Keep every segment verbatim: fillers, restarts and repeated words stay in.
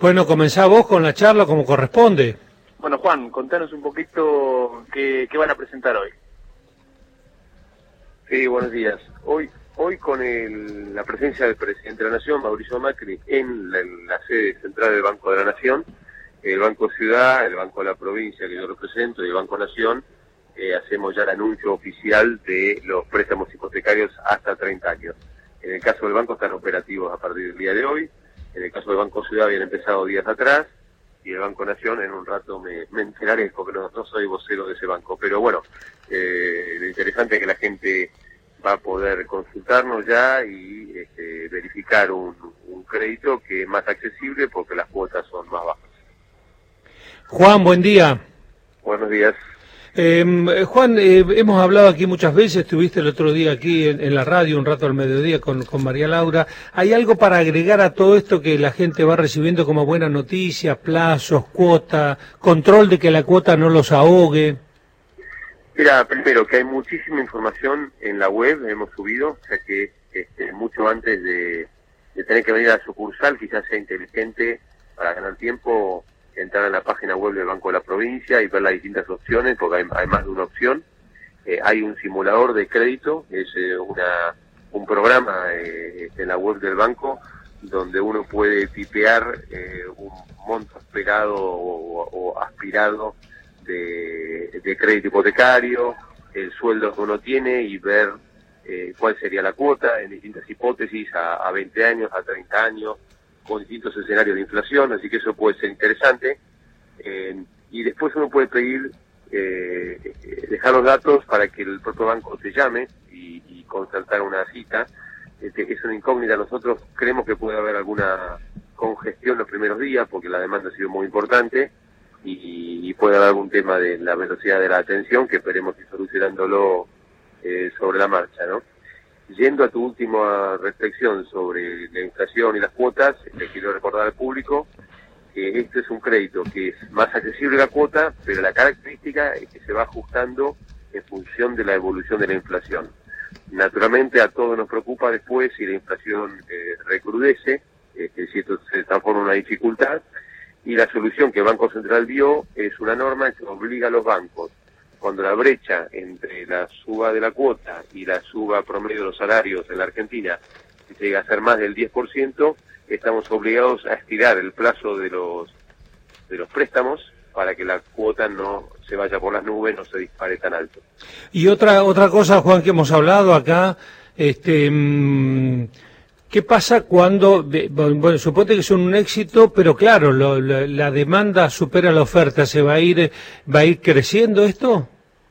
Bueno, comenzá vos con la charla como corresponde. Bueno, Juan, contanos un poquito qué, qué van a presentar hoy. Sí, buenos días. Hoy hoy con el, la presencia del presidente de la Nación, Mauricio Macri, en la, en la sede central del Banco de la Nación, el Banco Ciudad, el Banco de la Provincia que yo represento y el Banco Nación, eh, hacemos ya el anuncio oficial de los préstamos hipotecarios hasta treinta años. En el caso del banco están operativos a partir del día de hoy, en el caso del Banco Ciudad habían empezado días atrás, y el Banco Nación en un rato me, me enteraré, porque no, no soy vocero de ese banco. Pero bueno, eh, lo interesante es que la gente va a poder consultarnos ya y este, verificar un, un crédito que es más accesible porque las cuotas son más bajas. Juan, buen día. Buenos días. Eh, Juan, eh, hemos hablado aquí muchas veces, estuviste el otro día aquí en, en la radio, un rato al mediodía con, con María Laura. ¿Hay algo para agregar a todo esto que la gente va recibiendo como buenas noticias, plazos, cuota, control de que la cuota no los ahogue? Mira, primero que hay muchísima información en la web, hemos subido, o sea que este, mucho antes de, de tener que venir a la sucursal, quizás sea inteligente para ganar tiempo, entrar en la página web del Banco de la Provincia y ver las distintas opciones, porque hay, hay más de una opción. Eh, hay un simulador de crédito, es eh, una un programa eh, en la web del banco donde uno puede tipear eh, un monto esperado o, o aspirado de, de crédito hipotecario, el sueldo que uno tiene y ver eh, cuál sería la cuota en distintas hipótesis a, a veinte años, a treinta años, con distintos escenarios de inflación, así que eso puede ser interesante. Eh, y después uno puede pedir, eh, dejar los datos para que el propio banco te llame y, y concertar una cita. Este, es una incógnita, nosotros creemos que puede haber alguna congestión los primeros días, porque la demanda ha sido muy importante, y, y puede haber algún tema de la velocidad de la atención, que esperemos ir solucionándolo eh, sobre la marcha, ¿no? Yendo a tu última reflexión sobre la inflación y las cuotas, le quiero recordar al público que este es un crédito que es más accesible la cuota, pero la característica es que se va ajustando en función de la evolución de la inflación. Naturalmente a todos nos preocupa después si la inflación eh, recrudece, eh, si esto se transforma en una dificultad, y la solución que el Banco Central dio es una norma que obliga a los bancos, cuando la brecha entre la suba de la cuota y la suba promedio de los salarios en la Argentina llega a ser más del diez por ciento, estamos obligados a estirar el plazo de los de los préstamos para que la cuota no se vaya por las nubes, no se dispare tan alto. Y otra otra cosa, Juan, que hemos hablado acá, este, ¿qué pasa cuando, bueno, suponte que son un éxito, pero claro, lo, la, la demanda supera la oferta, ¿se va a ir va a ir creciendo esto?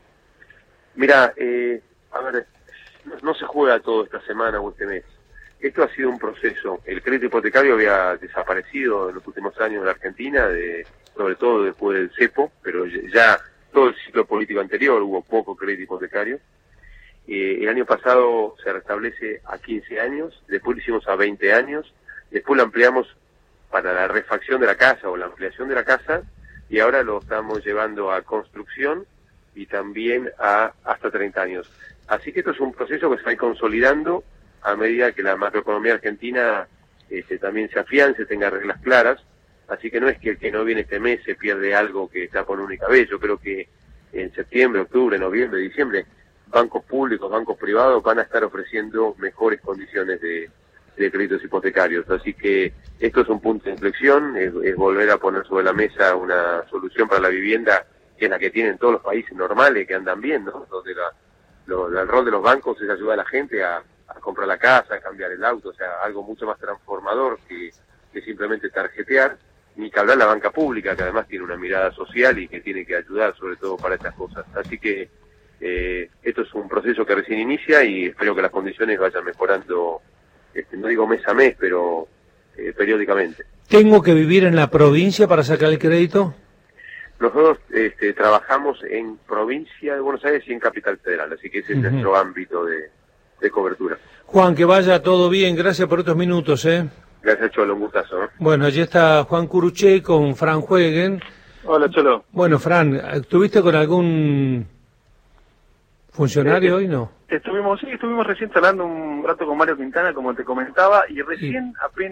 Mira, eh, a ver, no, no se juega todo esta semana o este mes. Esto ha sido un proceso. El crédito hipotecario había desaparecido en los últimos años en la Argentina, de, sobre todo después del cepo, pero ya todo el ciclo político anterior hubo poco crédito hipotecario. Eh, el año pasado se restablece a quince años, después lo hicimos a veinte años, después lo ampliamos para la refacción de la casa o la ampliación de la casa, y ahora lo estamos llevando a construcción y también a hasta treinta años. Así que esto es un proceso que se va a ir consolidando a medida que la macroeconomía argentina este, también se afiance, tenga reglas claras. Así que no es que el que no viene este mes se pierde algo que está por única vez. Yo creo que en septiembre, octubre, noviembre, diciembre, bancos públicos, bancos privados van a estar ofreciendo mejores condiciones de, de créditos hipotecarios. Así que esto es un punto de inflexión, es, es volver a poner sobre la mesa una solución para la vivienda que es la que tienen todos los países normales que andan bien, ¿no? Donde la, lo, el rol de los bancos es ayudar a la gente a, a comprar la casa, a cambiar el auto, o sea, algo mucho más transformador que, que simplemente tarjetear, ni que hablar la banca pública, que además tiene una mirada social y que tiene que ayudar sobre todo para estas cosas. Así que eh, esto es un proceso que recién inicia y espero que las condiciones vayan mejorando, este, no digo mes a mes, pero eh, periódicamente. ¿Tengo que vivir en la provincia para sacar el crédito? Nosotros este, trabajamos en provincia de Buenos Aires y en Capital Federal, así que ese es uh-huh. nuestro ámbito de, de cobertura. Juan, que vaya todo bien, gracias por estos minutos, ¿eh? Gracias, Cholo, un gustazo, ¿eh? Bueno, allí está Juan Curuché con Fran Jueguen. Hola, Cholo. Bueno, Fran, ¿estuviste con algún funcionario eh, hoy, no? Estuvimos, sí, estuvimos recién hablando un rato con Mario Quintana, como te comentaba, y recién sí. apenas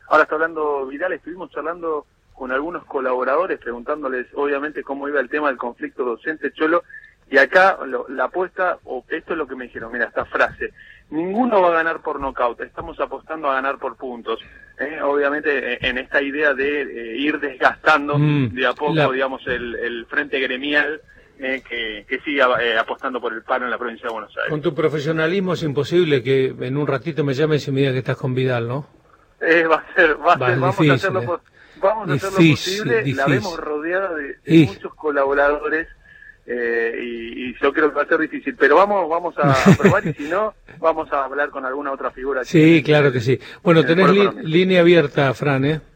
Ahora está hablando Vidal, estuvimos charlando con algunos colaboradores, preguntándoles obviamente cómo iba el tema del conflicto docente-cholo, y acá lo, la apuesta, o esto es lo que me dijeron, mira, esta frase, ninguno va a ganar por nocaut, estamos apostando a ganar por puntos. Eh, obviamente en esta idea de eh, ir desgastando mm, de a poco, la... digamos, el, el frente gremial, eh, que, que siga eh, apostando por el paro en la provincia de Buenos Aires. Con tu profesionalismo es imposible que en un ratito me llames y me digas que estás con Vidal, ¿no? Eh, va a ser, va a ser, vamos difícil, a hacerlo, eh. vamos a difícil, hacer lo posible, difícil. La vemos rodeada de, de y... muchos colaboradores, eh, y, y yo creo que va a ser difícil, pero vamos vamos a, a probar, y si no, vamos a hablar con alguna otra figura. Sí, claro que sí. Bueno, tenés li línea abierta, Fran, ¿eh?